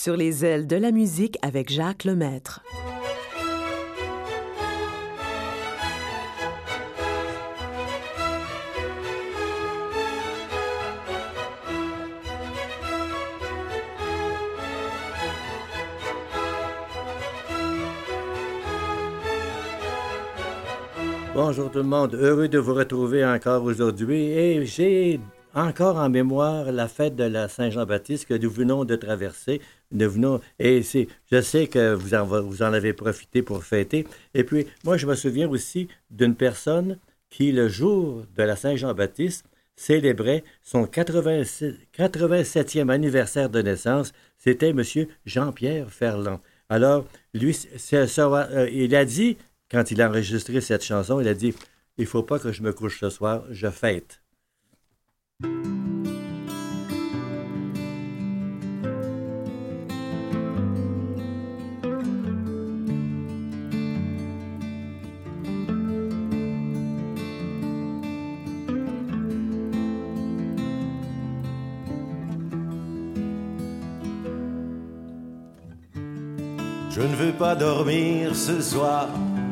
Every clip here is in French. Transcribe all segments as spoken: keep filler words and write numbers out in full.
Sur les ailes de la musique avec Jacques Lemaître. Bonjour tout le monde, heureux de vous retrouver encore aujourd'hui et j'ai encore en mémoire la fête de la Saint-Jean-Baptiste que nous venons de traverser. Nous venons, et c'est, je sais que vous en, vous en avez profité pour fêter. Et puis, moi, je me souviens aussi d'une personne qui, le jour de la Saint-Jean-Baptiste, célébrait son quatre-vingt-septième anniversaire de naissance. C'était M. Jean-Pierre Ferland. Alors, lui, c'est, ça, euh, il a dit... Quand il a enregistré cette chanson, il a dit « Il ne faut pas que je me couche ce soir, je fête. » Je ne veux pas dormir ce soir,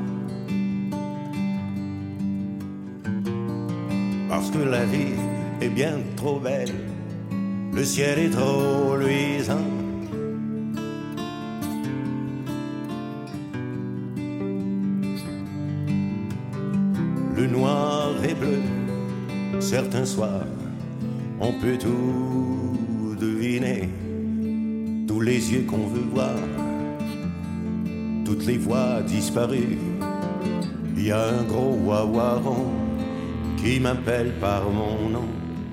parce que la vie est bien trop belle, le ciel est trop luisant. Le noir et bleu, certains soirs, on peut tout deviner, tous les yeux qu'on veut voir, toutes les voix disparues. Il y a un gros wawaron qui m'appelle par mon nom.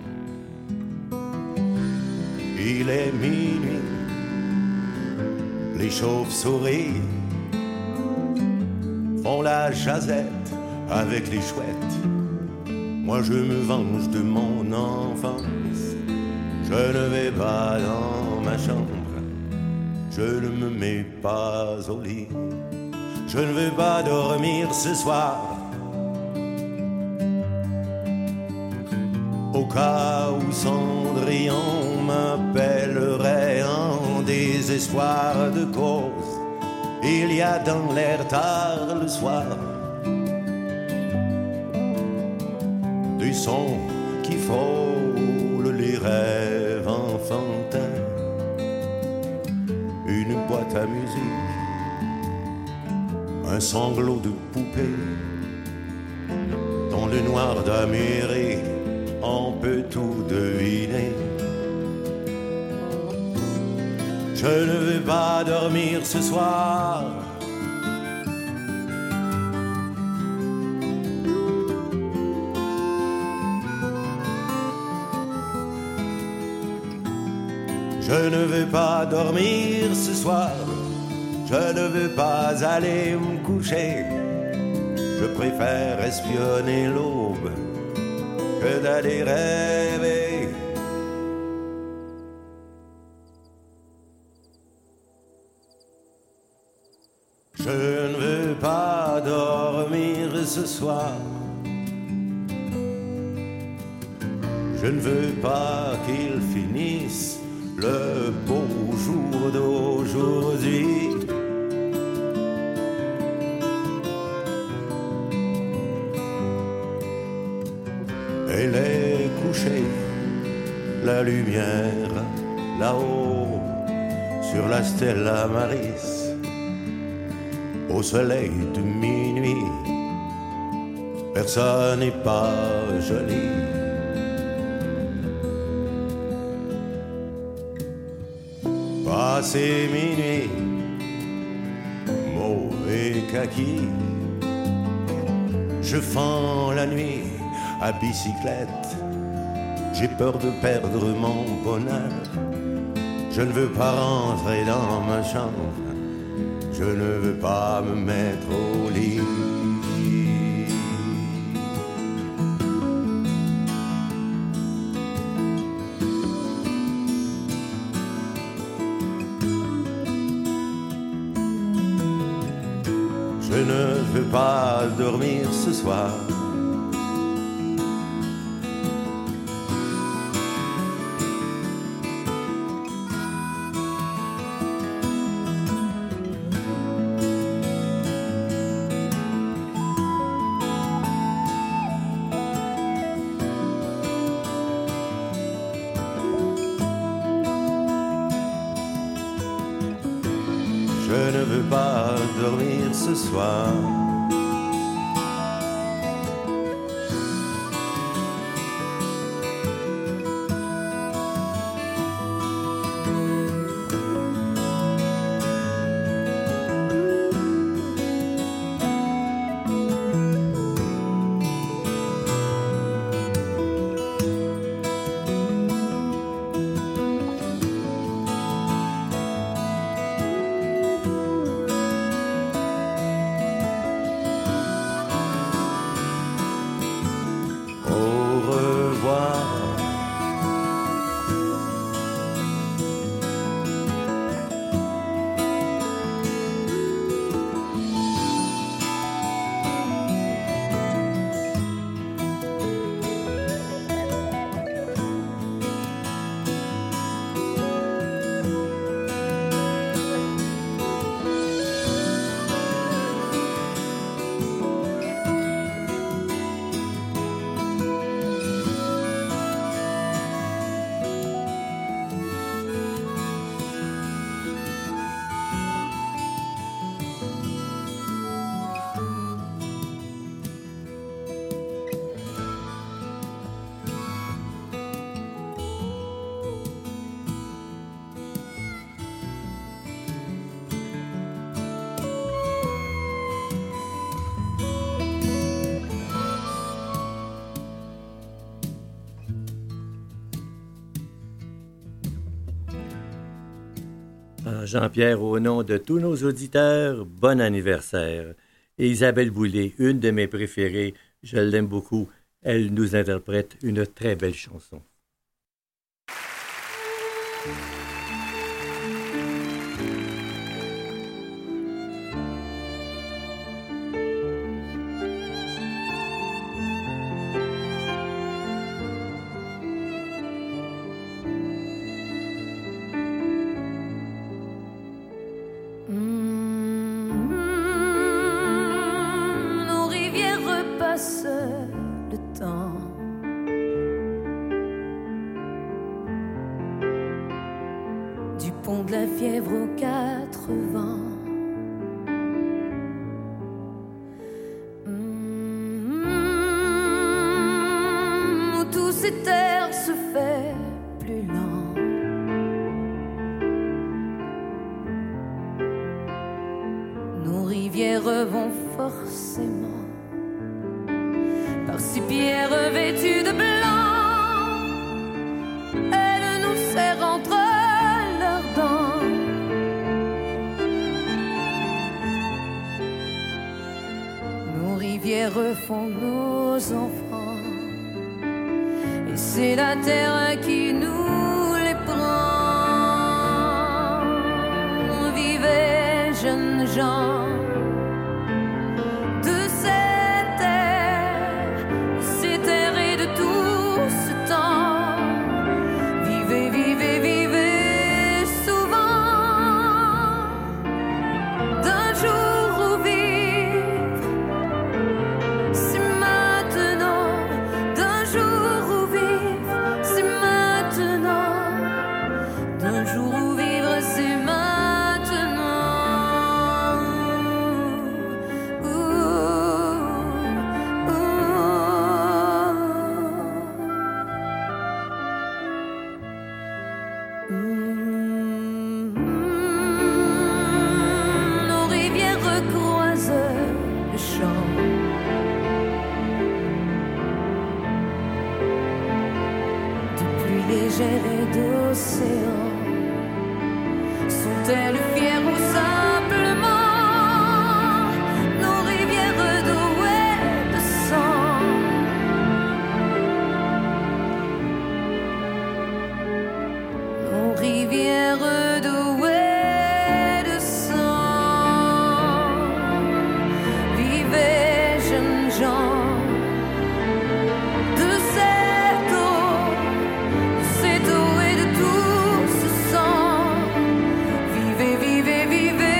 Il est minuit, les chauves-souris font la jazette avec les chouettes. Moi je me venge de mon enfance, je ne vais pas dans ma chambre, je ne me mets pas au lit, je ne veux pas dormir ce soir. Au cas où Cendrillon m'appellerait en désespoir de cause, il y a dans l'air tard le soir des sons qui frôlent les rêves enfantins, une boîte à musique, un sanglot de poupée, dans le noir d'Amérique on peut tout deviner. Je ne veux pas dormir ce soir, je ne veux pas dormir ce soir, je ne veux pas aller me coucher, je préfère espionner l'aube que d'aller rêver. Je ne veux pas dormir ce soir, je ne veux pas qu'il finisse le beau jour d'aujourd'hui. Elle est couchée, la lumière, là-haut, sur la Stella Maris, au soleil de minuit. Personne n'est pas joli. Passé minuit, mauvais kaki, je fends la nuit à bicyclette, j'ai peur de perdre mon bonheur, je ne veux pas rentrer dans ma chambre, je ne veux pas me mettre au lit. Je ne veux pas dormir ce soir, je ne veux pas dormir ce soir. Jean-Pierre, au nom de tous nos auditeurs, bon anniversaire. Et Isabelle Boulay, une de mes préférées, je l'aime beaucoup, elle nous interprète une très belle chanson. Le temps du pont de la Fièvre aux quatre vents, mmh, où tous ces terres se fait plus lent. Nos rivières vont forcément par ces pierres vêtues de blanc, elles nous serrent entre leurs dents. Nos rivières font nos enfants, et c'est la terre qui nous les prend. Vivez, jeunes gens, Vive, vive, vive.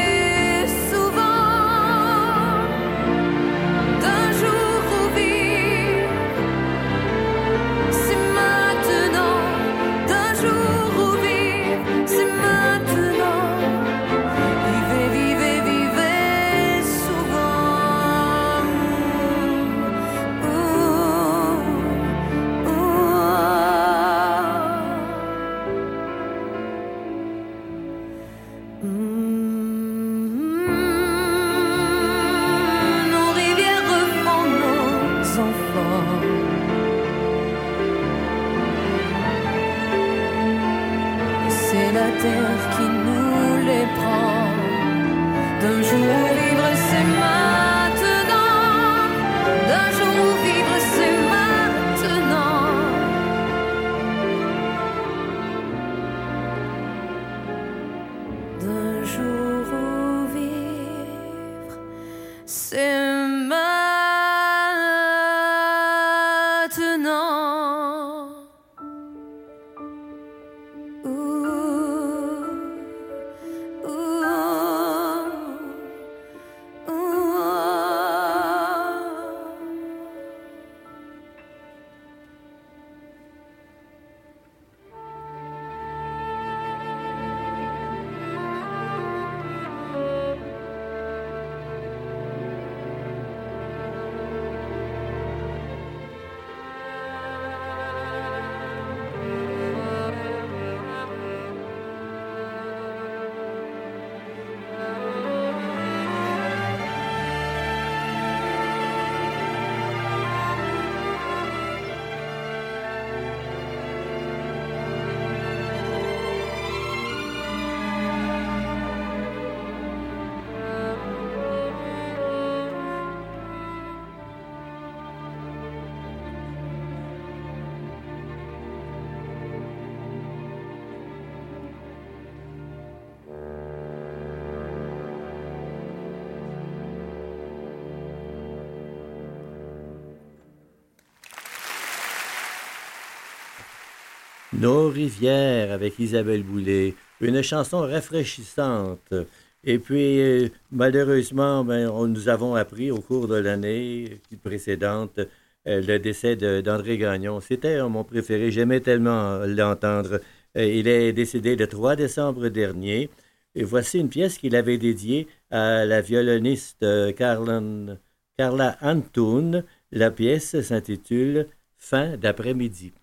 c'est maintenant. Ouh, ouh, ouh. Nos rivières avec Isabelle Boulay, une chanson rafraîchissante. Et puis, euh, malheureusement, ben, on, nous avons appris au cours de l'année précédente euh, le décès de- d'André Gagnon. C'était euh, mon préféré, j'aimais tellement euh, l'entendre. Euh, il est décédé le trois décembre dernier. Et voici une pièce qu'il avait dédiée à la violoniste euh, Carlin- Carla Antoun. La pièce s'intitule Fin d'après-midi.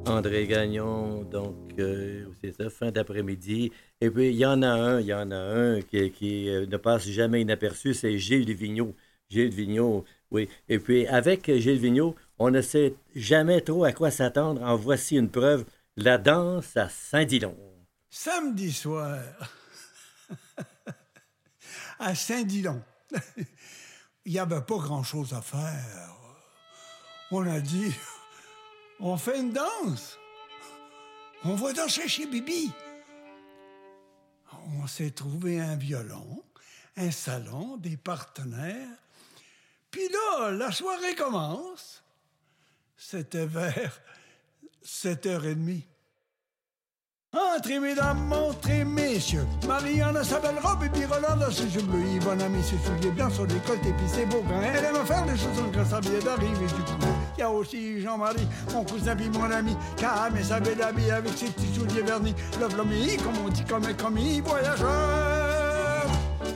André Gagnon, donc euh, c'est ça, fin d'après-midi. Et puis, il y en a un, il y en a un qui, qui euh, ne passe jamais inaperçu, c'est Gilles Vigneault. Gilles Vigneault, oui. Et puis, avec Gilles Vigneault, on ne sait jamais trop à quoi s'attendre. En voici une preuve, la danse à Saint-Dillon. Samedi soir, à Saint-Dillon, il n'y avait pas grand-chose à faire. On a dit, on fait une danse. On va danser chez Bibi. On s'est trouvé un violon, un salon, des partenaires. Puis là, la soirée commence. C'était vers sept heures trente. Entrez, mesdames, entrez, messieurs. Marianne a sa belle robe et puis Roland a ses yeux bleus. Yvonne a mis ses souliers blancs sur décolleté puis ses beaux gants. Elle aime faire les choses quand ça vient d'arriver du coup. Il y a aussi Jean-Marie, mon cousin puis mon ami, qui a mis sa belle habille avec ses petits souliers vernis. Love l'homme, comme on dit, comme un commis voyageur.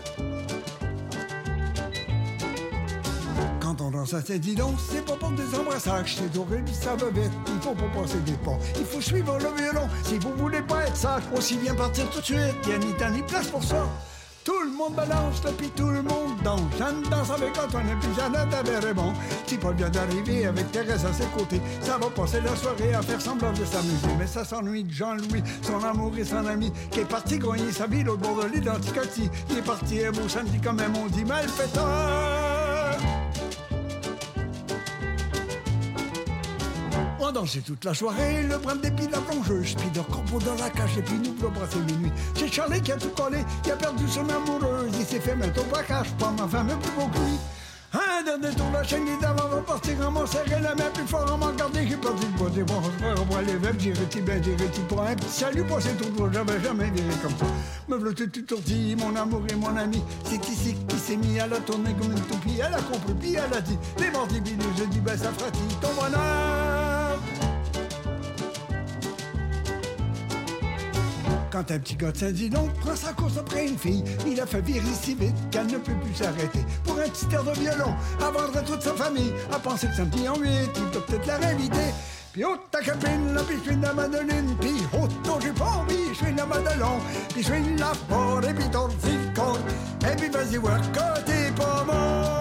Quand on danse à Saint-Dillon, c'est pas pour des embrassages, c'est doré, ça va vite, il faut pas passer des pas. Il faut suivre le violon, si vous voulez pas être sage, aussi bien partir tout de suite, y'a ni temps ni place pour ça. Tout le monde balance, là, puis tout le monde danse. Jeanne danse avec Antoine, et puis Jeannette avait Raymond. Si Paul vient d'arriver avec Thérèse à ses côtés, ça va passer la soirée à faire semblant de s'amuser. Mais ça s'ennuie de Jean-Louis, son amour et son ami, qui est parti grogner sa vie l'autre bord de l'île d'Anticosti. Il est parti un beau samedi quand même, on dit malfaiteur. On dansait toute la soirée, le brin d'épi la plongeuse, puis de corbeau dans la cage, et puis nous le brasser minuit. C'est Charlie qui a tout collé, qui a perdu son amoureuse, il s'est fait mettre au braquage, pas ma femme plus beau que lui. Un dernier tour, la chaîne d'avant va partir à m'en serrer la main plus fort à m'en garder, j'ai perdu le bois des bras, on va les vêpres, j'irai-t-il bien, j'irai-t-il pour un petit salut, pour ces tours, j'avais jamais viré comme ça. Me v'là tout tortille, mon amour et mon ami, c'est ici qui s'est mis à la tourner comme une toupie, elle a compris, puis elle a dit, les mordis bilous, je dis, ben ça fera-t-il ton bonheur. Quand un petit gars de Saint-Dillon prend sa course après une fille, il a fait virer si vite qu'elle ne peut plus s'arrêter. Pour un petit air de violon, à vendre toute sa famille, à penser que samedi en huit, il doit peut-être la réinviter. Puis oh ta copine, là, puis je suis de la Madeleine, puis oh ton jupon, puis je suis de la Madelon, puis je suis de la porte, et puis ton zircon, et puis vas-y voir côté pas bon.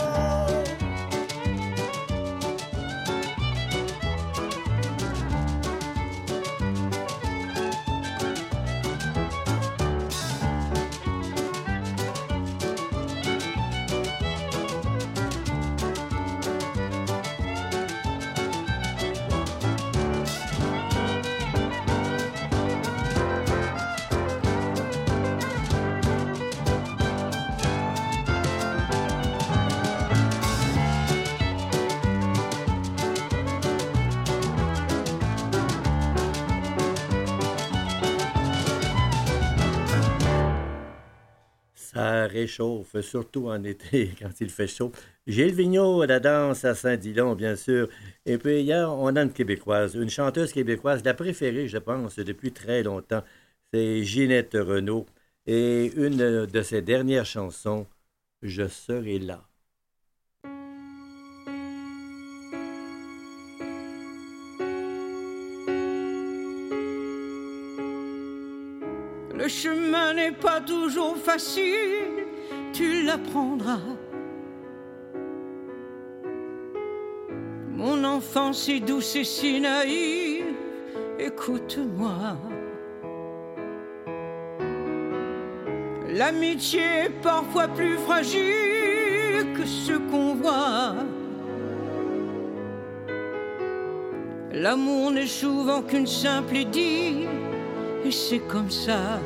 Ça réchauffe, surtout en été, quand il fait chaud. Gilles Vigneault, la danse à Saint-Dillon, bien sûr. Et puis, hier, on a une Québécoise, une chanteuse québécoise, la préférée, je pense, depuis très longtemps. C'est Ginette Renault. Et une de ses dernières chansons, « Je serai là ». Le chemin n'est pas toujours facile, tu l'apprendras. Mon enfance est douce et si naïve, écoute-moi. L'amitié est parfois plus fragile que ce qu'on voit. L'amour n'est souvent qu'une simple idylle, et c'est comme ça,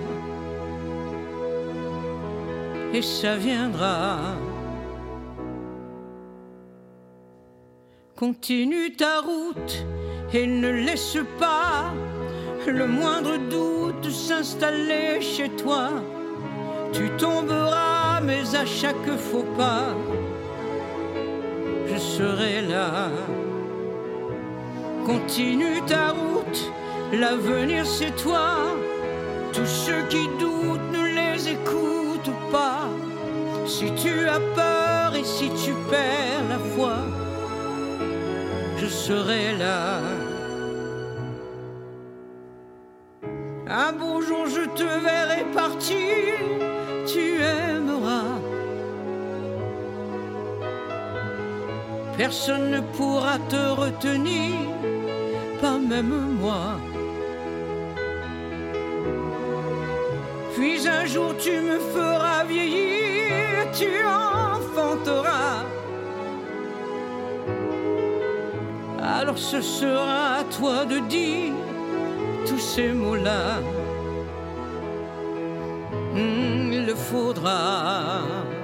et ça viendra. Continue ta route et ne laisse pas le moindre doute s'installer chez toi. Tu tomberas, mais à chaque faux pas, je serai là. Continue ta route, l'avenir c'est toi. Tous ceux qui doutent, ne les écoute pas. Si tu as peur et si tu perds la foi, je serai là. Un beau jour je te verrai partir, tu aimeras. Personne ne pourra te retenir, pas même moi. Puis un jour tu me feras vieillir, tu enfanteras. Alors ce sera à toi de dire tous ces mots-là. Mmh, il le faudra.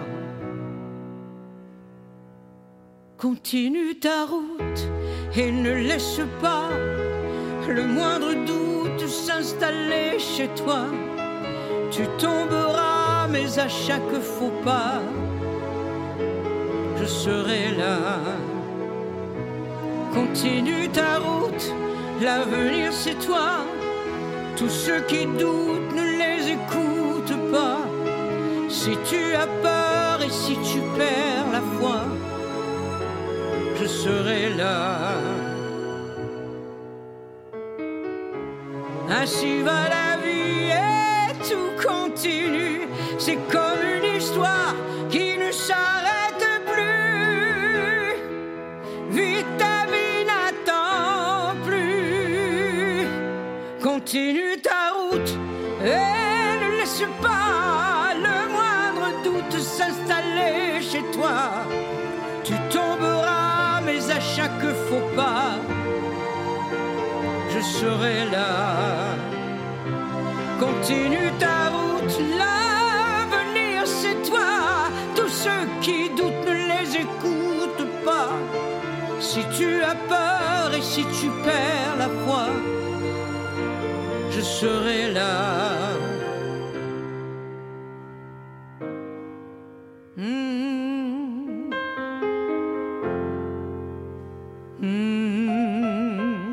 Continue ta route et ne laisse pas le moindre doute s'installer chez toi. Tu tomberas, mais à chaque faux pas, je serai là. Continue ta route, l'avenir c'est toi. Tous ceux qui doutent, ne les écoute pas. Si tu as peur et si tu perds la foi, je serai là. Ainsi va la vie et tout continue. C'est comme une histoire qui ne s'arrête plus. Vite ta vie n'attend plus. Continue ta route et ne laisse pas le moindre doute s'installer chez toi. Tu tomberas, mais à chaque faux pas, je serai là. Continue ta route, l'avenir c'est toi. Tous ceux qui doutent, ne les écoute pas. Si tu as peur et si tu perds la foi, je serai là. Mmh. Mmh.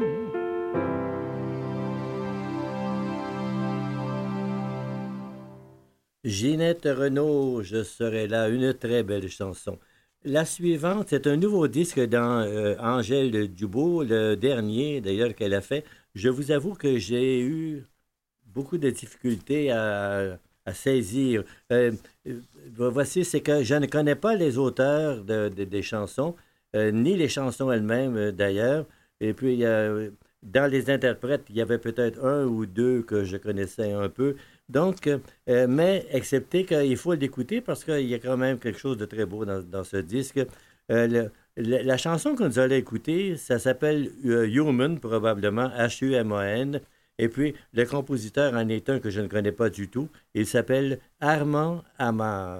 Ginette Renault, je serai là, une très belle chanson. La suivante, c'est un nouveau disque dans euh, Angèle Dubois, le dernier d'ailleurs qu'elle a fait. Je vous avoue que j'ai eu beaucoup de difficultés à, à saisir. Euh, voici, c'est que je ne connais pas les auteurs de, de, des chansons, euh, ni les chansons elles-mêmes euh, d'ailleurs. Et puis, euh, dans les interprètes, il y avait peut-être un ou deux que je connaissais un peu. Donc, euh, mais excepté qu'il faut l'écouter parce qu'il y a quand même quelque chose de très beau dans, dans ce disque. Euh, le, le, la chanson que nous allons écouter, ça s'appelle euh, Human, probablement, H U M A N. Et puis, le compositeur en est un que je ne connais pas du tout. Il s'appelle Armand Amar.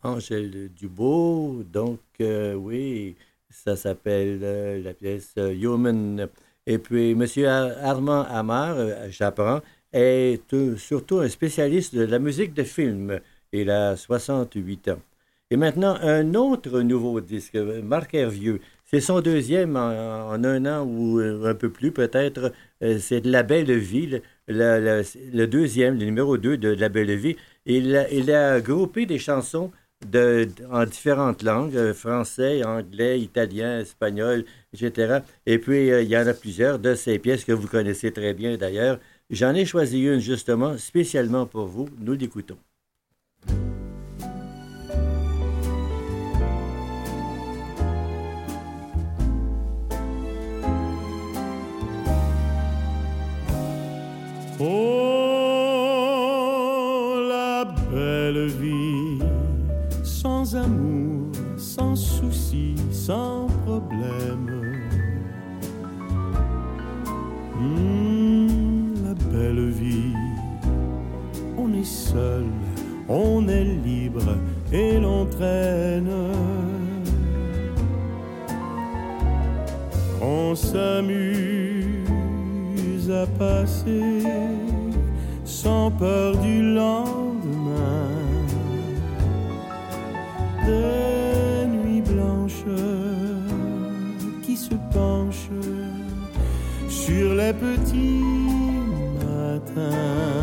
Angèle Dubois. Donc, euh, oui, ça s'appelle euh, la pièce euh, Human. Et puis, M. Armand Amar, euh, j'apprends, est euh, surtout un spécialiste de la musique de film. Il a soixante-huit ans. Et maintenant, un autre nouveau disque, Marc Hervieux. C'est son deuxième en, en un an ou un peu plus peut-être. Euh, c'est de La Belle Vie, le, le, le, le deuxième, le numéro deux de La Belle Vie. Il a, il a groupé des chansons de, de, en différentes langues, français, anglais, italien, espagnol, et cetera. Et puis, euh, il y en a plusieurs de ces pièces que vous connaissez très bien d'ailleurs. J'en ai choisi une justement, spécialement pour vous. Nous l'écoutons. Oh, la belle vie, sans amour, sans souci, sans problème. Mmh, la belle vie, on est seul, on est libre et l'on traîne. On s'amuse à passer sans peur du lendemain, des nuits blanches qui se penchent sur les petits matins.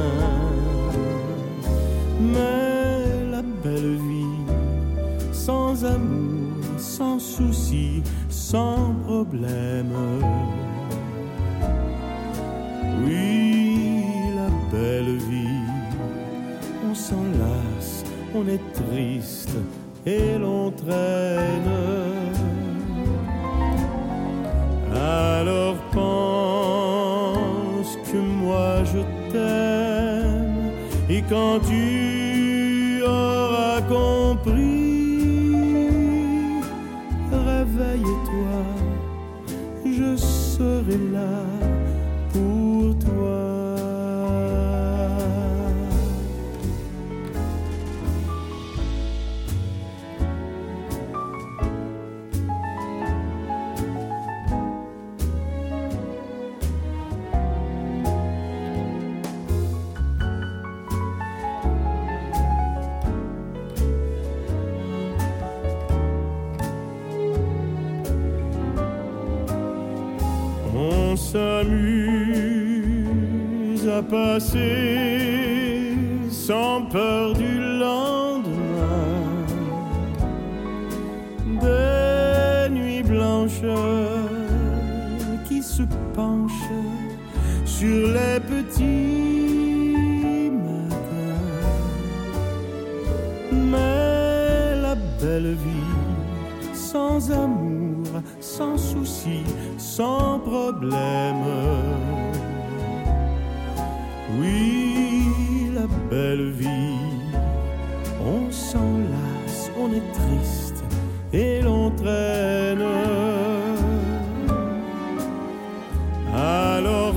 Mais la belle vie, sans amour, sans souci, sans problème. Oui, la belle vie, on s'enlace, on est triste et l'on traîne. Alors pense que moi je t'aime, et quand tu auras compris, réveille-toi, je serai là pour toi. On s'amuse à passer sans peur du lendemain, des nuits blanches qui se penchent sur les petits matins. Mais la belle vie, sans amour, sans souci, sans problème. Oui, la belle vie, on s'enlace, on est triste et l'on traîne. Alors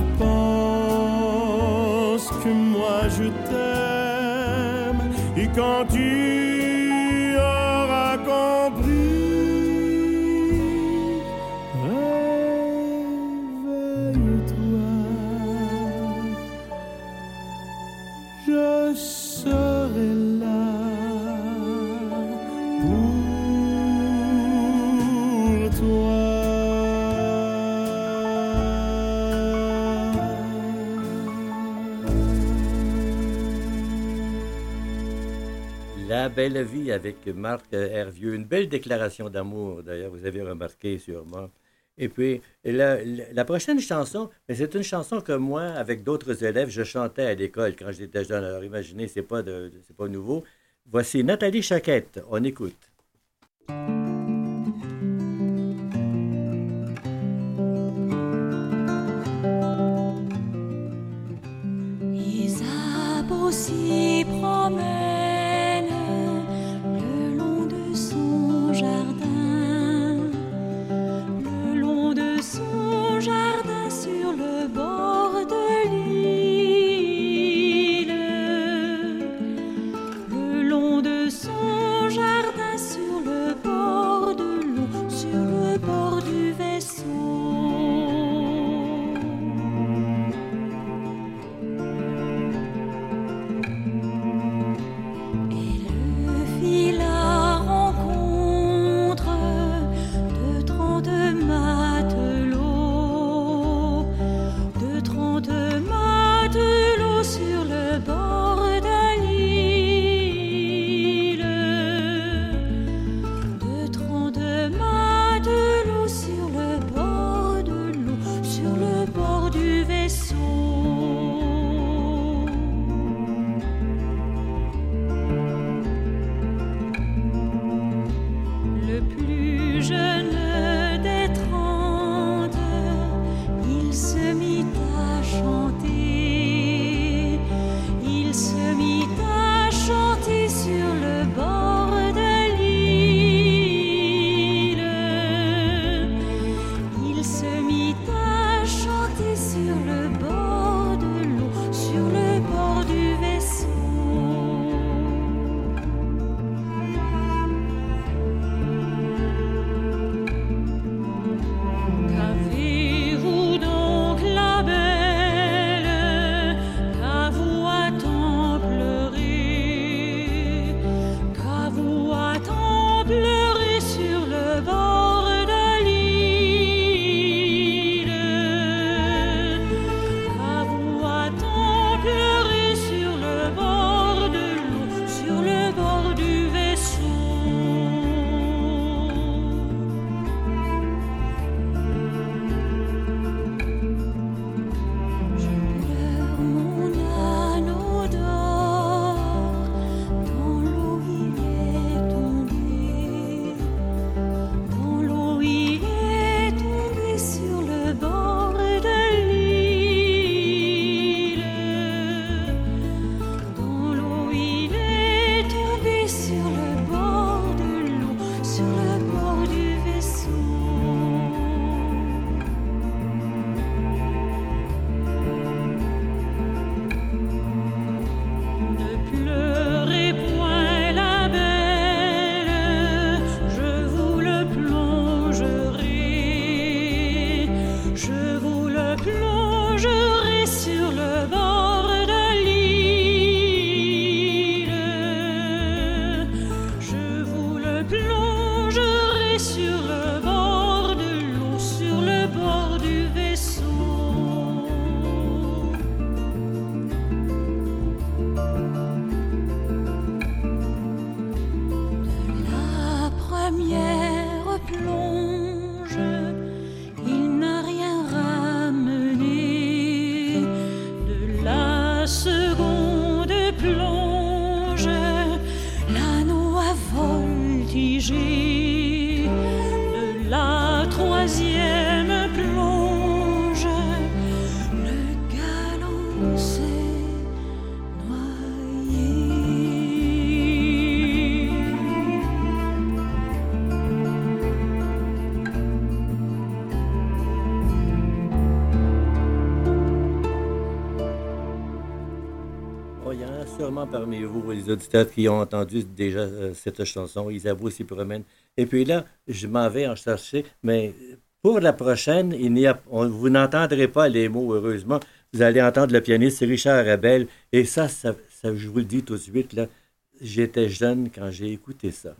pense que moi je t'aime, et quand tu auras compris, je serai là pour toi. La belle vie avec Marc Hervieux. Une belle déclaration d'amour, d'ailleurs, vous avez remarqué sûrement. Et puis, la, la prochaine chanson, c'est une chanson que moi, avec d'autres élèves, je chantais à l'école quand j'étais jeune. Alors, imaginez, c'est pas de, c'est pas nouveau. Voici Nathalie Choquette. On écoute. Isabeau s'y promène le long de son jardin. Son jardin sur le bord de l'île, le long de son jardin. sûrement parmi vous, les auditeurs qui ont entendu déjà euh, cette chanson, Isabeau s'y promène. Et puis là, je m'en vais en chercher, mais pour la prochaine, il n'y a, on, vous n'entendrez pas les mots, heureusement. Vous allez entendre le pianiste Richard Abel. Et ça, ça, ça, je vous le dis tout de suite, là, j'étais jeune quand j'ai écouté ça.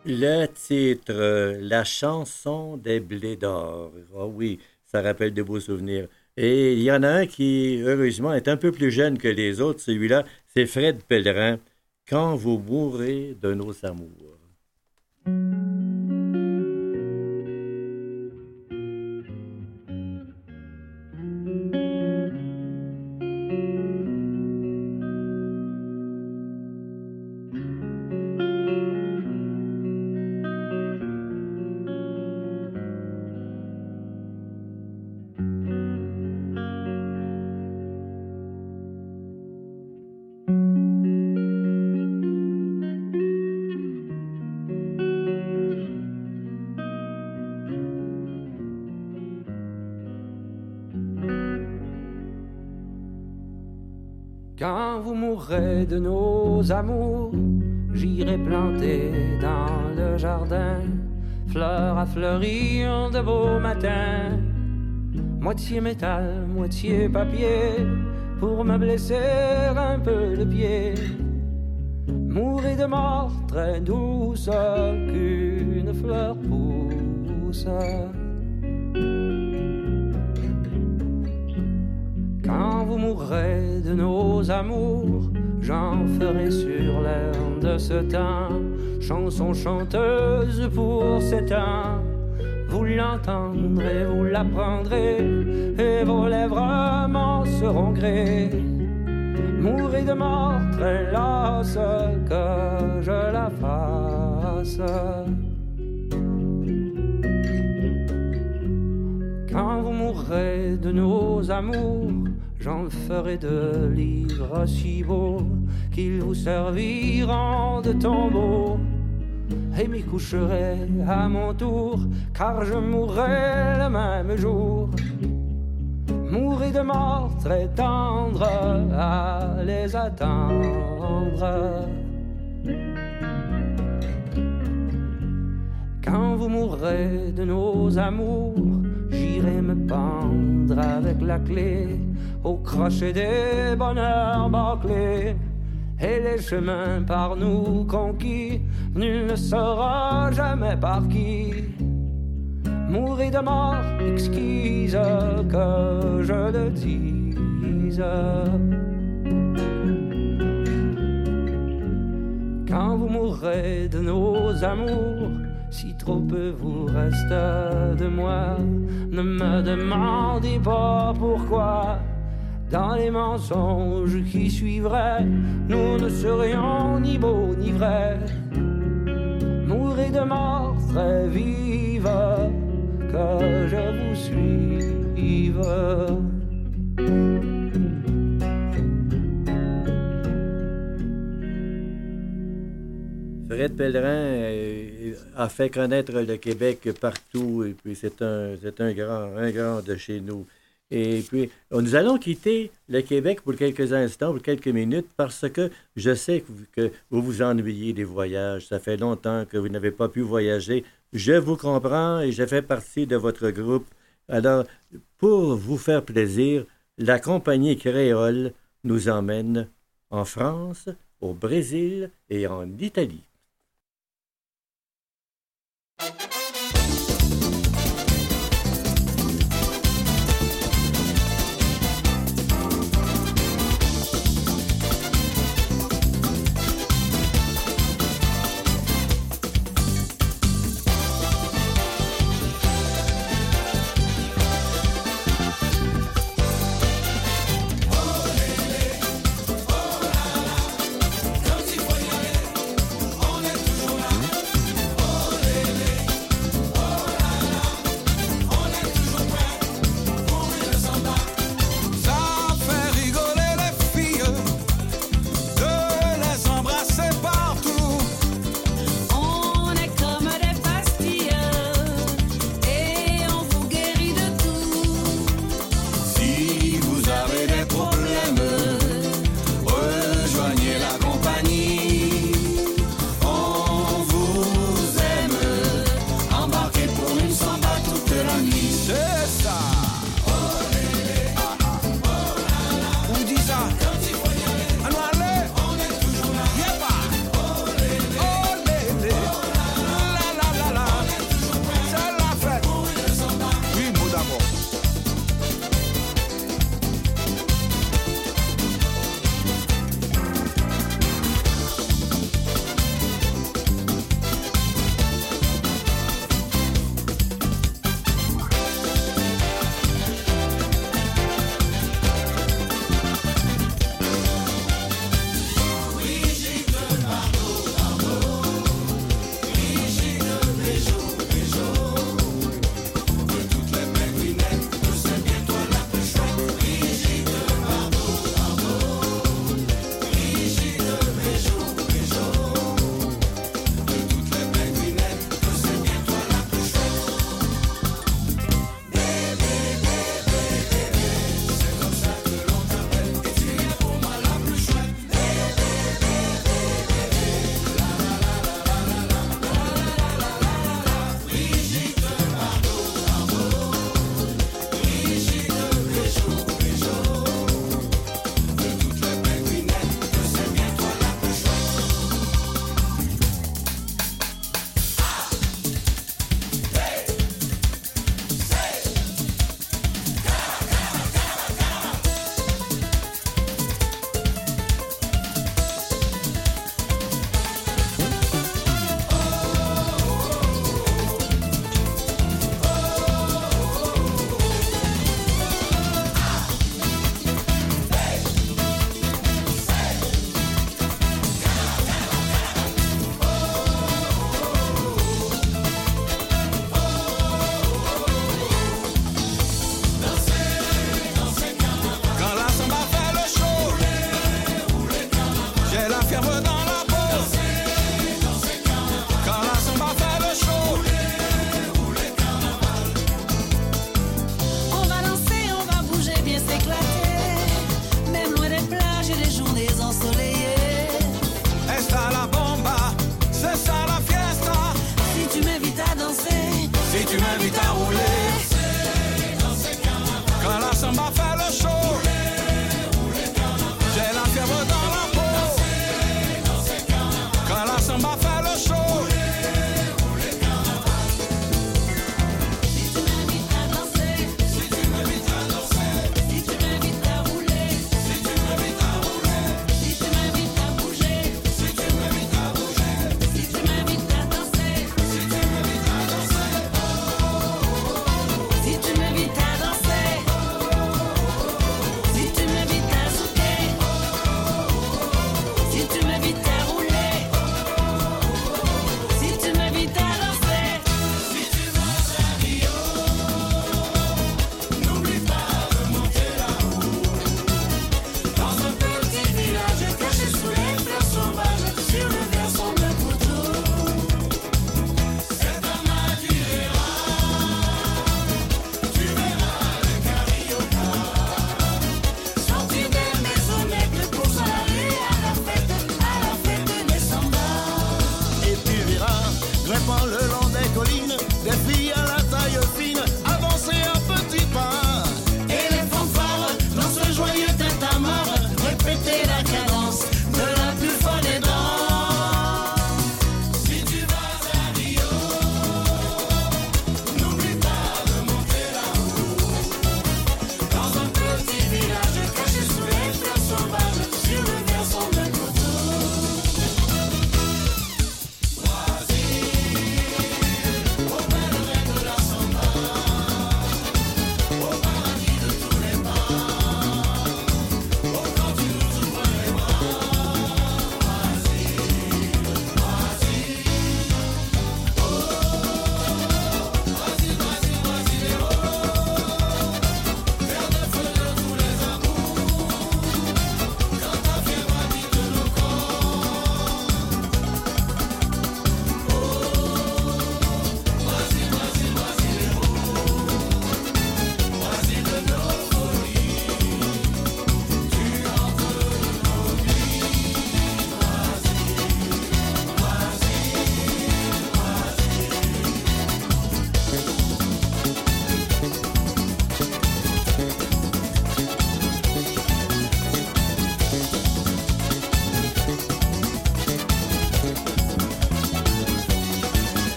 Le titre, euh, La chanson des blés d'or. Ah oui, ça rappelle de beaux souvenirs. Et il y en a un qui, heureusement, est un peu plus jeune que les autres. Celui-là, c'est Fred Pellerin. Quand vous mourrez de nos amours. Quand vous mourrez de nos amours, j'irai planter dans le jardin fleurs à fleurir de beaux matins, moitié métal, moitié papier, pour me blesser un peu le pied. Mourir de mort très douce qu'une fleur pousse. Quand vous mourrez de nos amours, j'en ferai sur l'air de ce temps chanson chanteuse pour ces temps. Vous l'entendrez, vous l'apprendrez, et vos lèvres m'en seront grées. Mourir de mort très lasse, que je la fasse. Quand vous mourrez de nos amours, j'en ferai de livres si beaux qu'ils vous serviront de tombeaux. Et m'y coucherai à mon tour, car je mourrai le même jour. Mourir de mort très tendre, à les attendre. Quand vous mourrez de nos amours, j'irai me pendre avec la clé au crochet des bonheurs bâclés. Et les chemins par nous conquis, nul ne saura jamais par qui. Mourir de mort exquise, que je le dise. Quand vous mourrez de nos amours, si trop peu vous reste de moi, ne me demandez pas pourquoi. Dans les mensonges qui suivraient, nous ne serions ni beaux ni vrais. Mourir de mort très vive, que je vous suive. Fred Pellerin a fait connaître le Québec partout, et puis c'est un, c'est un grand, un grand de chez nous. Et puis, nous allons quitter le Québec pour quelques instants, pour quelques minutes, parce que je sais que vous, que vous vous ennuyez des voyages. Ça fait longtemps que vous n'avez pas pu voyager. Je vous comprends et je fais partie de votre groupe. Alors, pour vous faire plaisir, la compagnie créole nous emmène en France, au Brésil et en Italie. Oh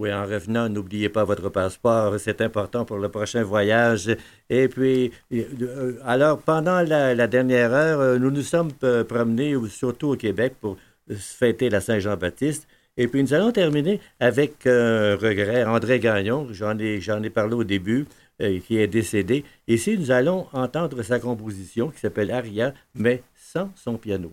Oui, en revenant, n'oubliez pas votre passeport, c'est important pour le prochain voyage. Et puis, euh, alors, pendant la, la dernière heure, nous nous sommes euh, promenés, surtout au Québec, pour fêter la Saint-Jean-Baptiste. Et puis, nous allons terminer avec euh, regret, André Gagnon, j'en ai, j'en ai parlé au début, euh, qui est décédé. Ici, nous allons entendre sa composition qui s'appelle Aria, mais sans son piano.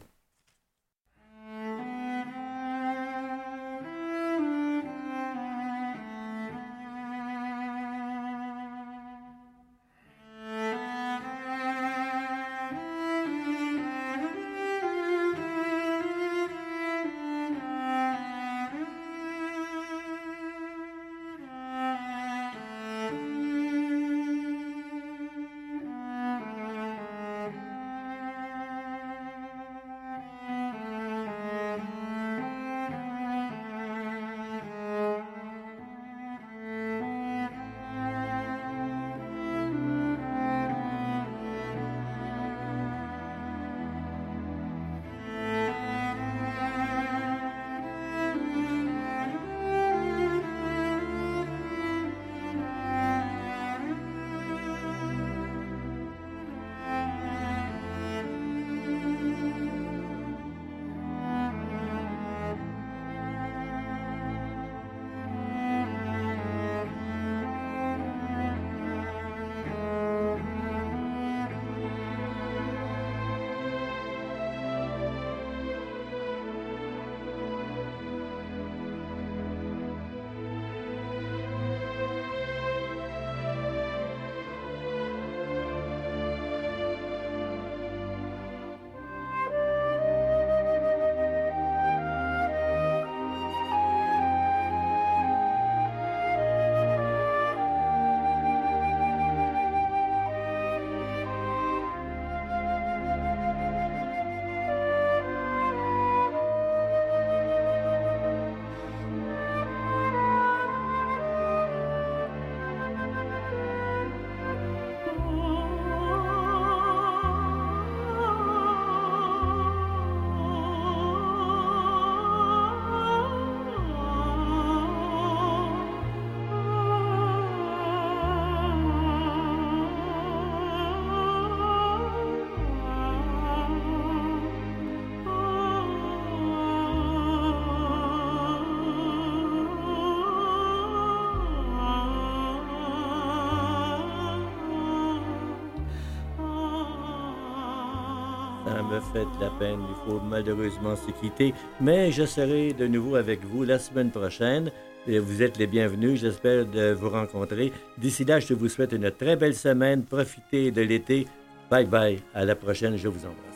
Ça me fait de la peine, il faut malheureusement se quitter, mais je serai de nouveau avec vous la semaine prochaine. Et vous êtes les bienvenus, j'espère de vous rencontrer. D'ici là, je vous souhaite une très belle semaine, profitez de l'été. Bye bye, à la prochaine, je vous embrasse.